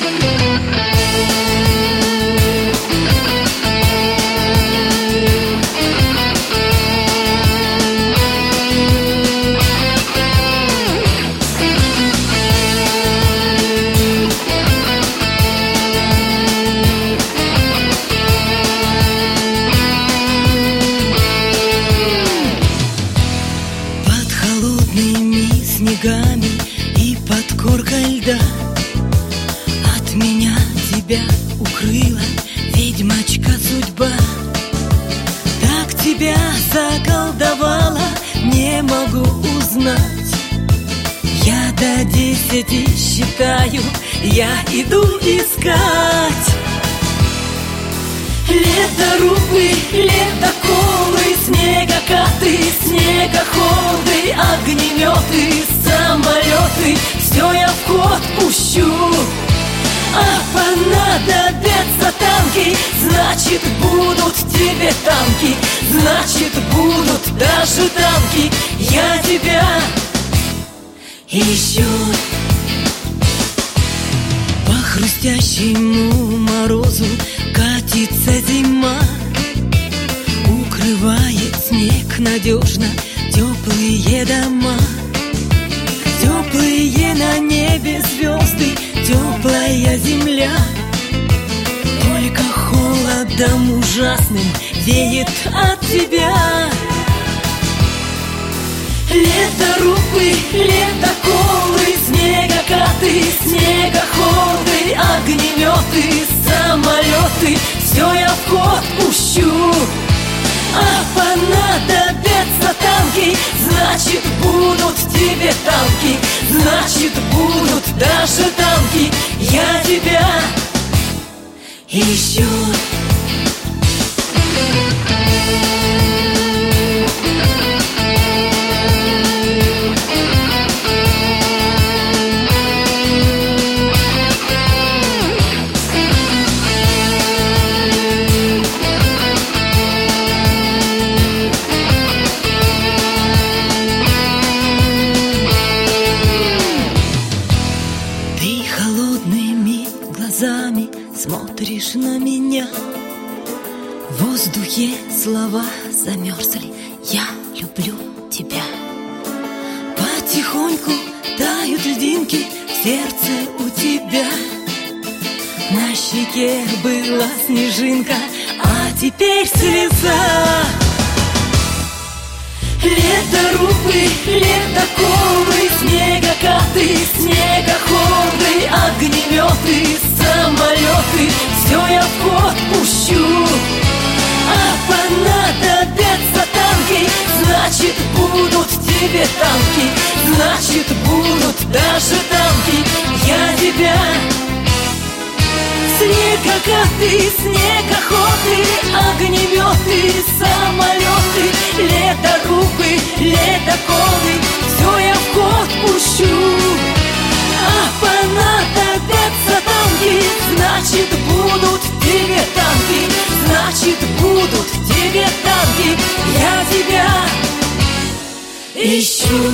И под коркой льда от меня тебя укрыла ведьмочка судьба. Так тебя заколдовала, не могу узнать. Я до 10 считаю, я иду искать. Ледорубы, ледоколы, снегокаты, снегоходы, огнеметы, самолеты, все я в ход пущу. А понадобятся танки, значит будут тебе танки, значит будут даже танки. Я тебя ищу. По хрустящему морозу катится зима, укрывает снег надежно теплые дома. Теплые на небе звезды, теплая земля. Только холодом ужасным веет от тебя. Ледорубы, ледоколы, снегокаты, снегоходы, огнеметы, самолеты, все я в ход пущу. А понадобятся танки, значит будут тебе танки, значит будут даже танки. Я тебя ищу. Смотришь на меня, в воздухе слова замерзли. Я люблю тебя. Потихоньку тают льдинки в сердце у тебя. На щеке была снежинка, а теперь слеза. Ледорубы, ледоколы, снегокаты, снегоходы, огнеметы, самолеты, все я в ход пущу. А понадобятся танки, значит будут тебе танки, значит будут даже танки. Я тебя снегокаты, снегоходы, огнеметы, самолеты, ледорубы, ледоколы, все я в ход пущу. А понадобятся танки, значит будут тебе танки, значит будут тебе танки. Я тебя ищу.